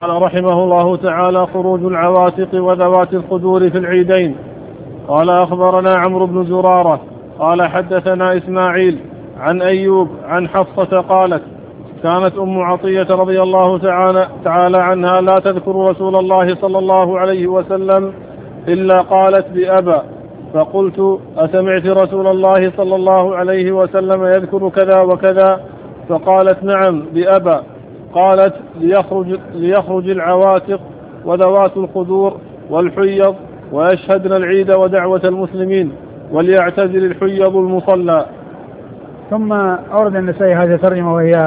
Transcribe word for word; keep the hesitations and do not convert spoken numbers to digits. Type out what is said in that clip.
قال رحمه الله تعالى: خروج العواتق وذوات الخدور في العيدين. قال: أخبرنا عمرو بن زرارة قال حدثنا إسماعيل عن أيوب عن حفصة قالت: كانت أم عطية رضي الله تعالى, تعالى عنها لا تذكر رسول الله صلى الله عليه وسلم إلا قالت بأبا، فقلت: أسمعت رسول الله صلى الله عليه وسلم يذكر كذا وكذا؟ فقالت: نعم بأبا. قالت: ليخرج, ليخرج العواتق وذوات الخدور والحيض ويشهدن العيد ودعوة المسلمين وليعتزل الحيض المصلى. ثم أورد النسائي هذه الترجمة وهي